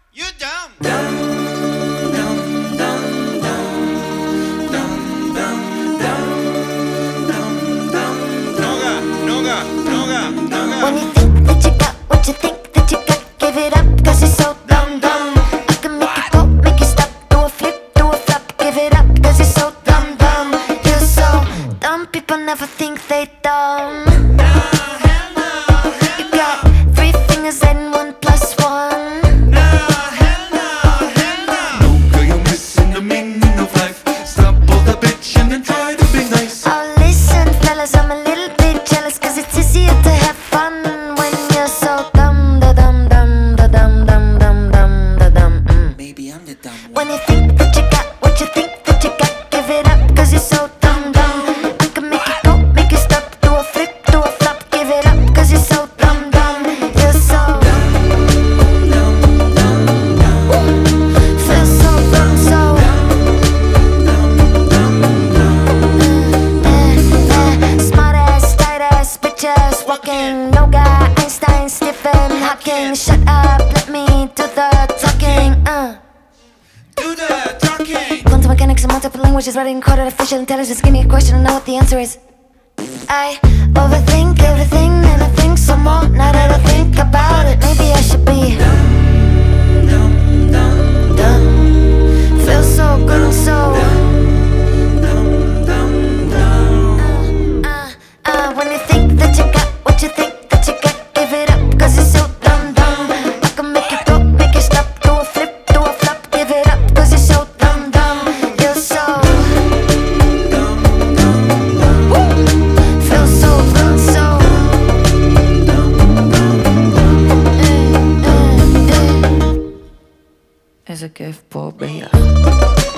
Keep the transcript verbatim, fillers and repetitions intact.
You dumb. Noga, noga, noga, noga. When you think that you got what you think that you got, give it up, cause you're so dumb, dumb. I can make it go, make it stop, do a flip, do a flop, give it up, cause you're so dumb, dumb. You're so dumb, people never think they dumb. You got three fingers and one plus one. Girl, you're missing the meaning of life. Stop all the bitching and try to be nice. Oh listen fellas, I'm a little bit jealous, cause it's easier to have fun when you're so dumb, da dum dum, da dum dum dum dum, da dum. Mm. Maybe I'm the dumb one. When you think that you got what you think that you got, give it up, cause you're so dumb, dumb. I can make it go, make it stop, do a flip, do a flop, give it up, cause you're so dumb, dumb. You're so feel so dumb, so smart ass, tight ass, bitch ass, walking, no guy, Einstein, Stephen Hawking. Shut up, let me do the talking, uh. Do the talking. Quantum mechanics and multiple languages, writing code, artificial intelligence. Give me a question, I know what the answer is. I overthink everything and I think some more. Now that I think about it, maybe I should be dumb. Feels so good and so uh, uh, when you think that you got what you think that you got, give it up, cause you're so dumb, dumb. I can make it go, make it stop, do a flip, do a flop, give it up, cause you're so dumb, dumb. You're so feel so good, so איזה כיף פה ביחד.